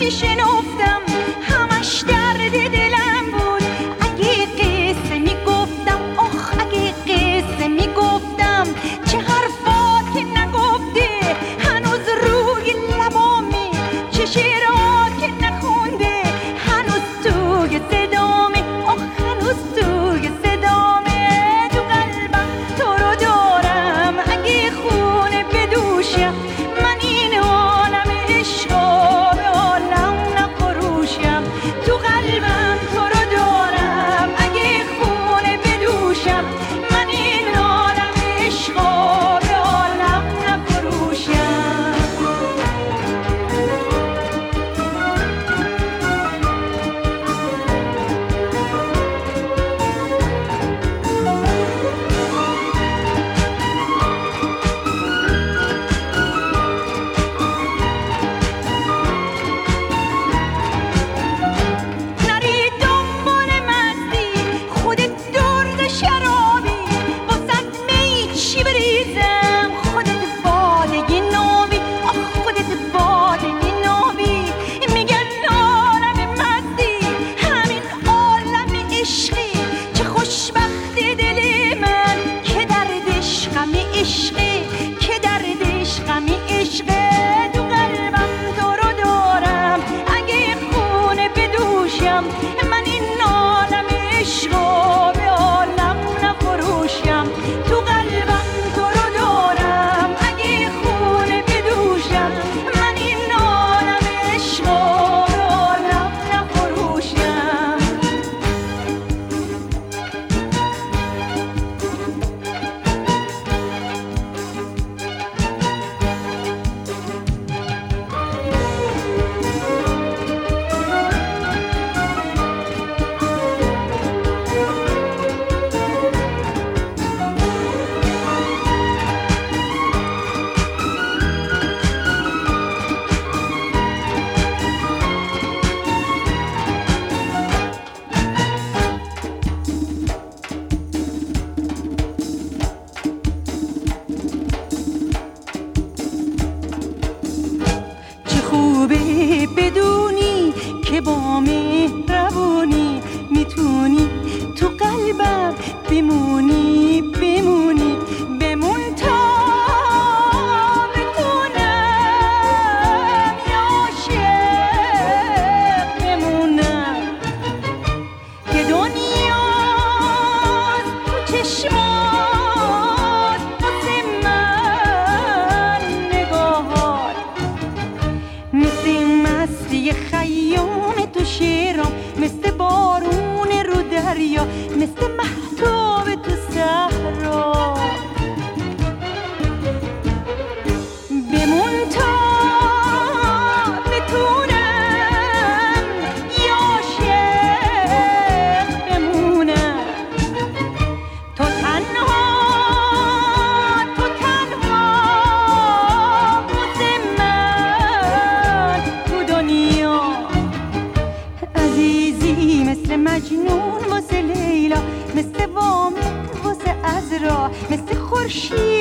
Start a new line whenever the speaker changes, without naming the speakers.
چی شنفتم همش درد دلم بود. اگه قصه میگفتم آخ اگه قصه میگفتم چه حرفات که نگفته هنوز روی لبامه، چه شعرها که نخونده هنوز توی صدامه، آخ هنوز توی صدامه. تو قلبم تو رو دارم اگه خونه بدوشم من این عالم عشقا به عالم نفروشم. تو قلبم تو رو دارم اگه خونه بدوشم من این عالم عشقا به عالم نفروشم. نری دنبال مستی خودت درد شرابی واسد می چی بریزم خودت باده نابی، آخ خودت باده نابی. میگن عالم مستی همین عالم عشقی، چه خوشبخت دل من که دردش غم عشقی، که دردش غم عشقه. تو قلبم تو رو دارم اگه خونه بدوشم من این عالم عشقا به عالم نفروشم. تو قلبم تو رو دارم اگه خونه بدوشم من این عالم عشقا به عالم نفروشم. چه خوبه بدونی که با مهربونی میتونی تو قلبم بمونی بمونی بمون تا بتونم یا عاشق بمونم که دنیاست تو چشمات واسه من نگاهات مثل مستی خیام تو شعرام، مثل بارون رو دریا، مثل مهتاب تو صحرا. بمون تا بتونم یا عاشق بمونم. تو تنها واسه من تو دنیا عزیزی، مثل مجنون واسه لیلا، مثل وامق واسه عذرا، مثل خورشید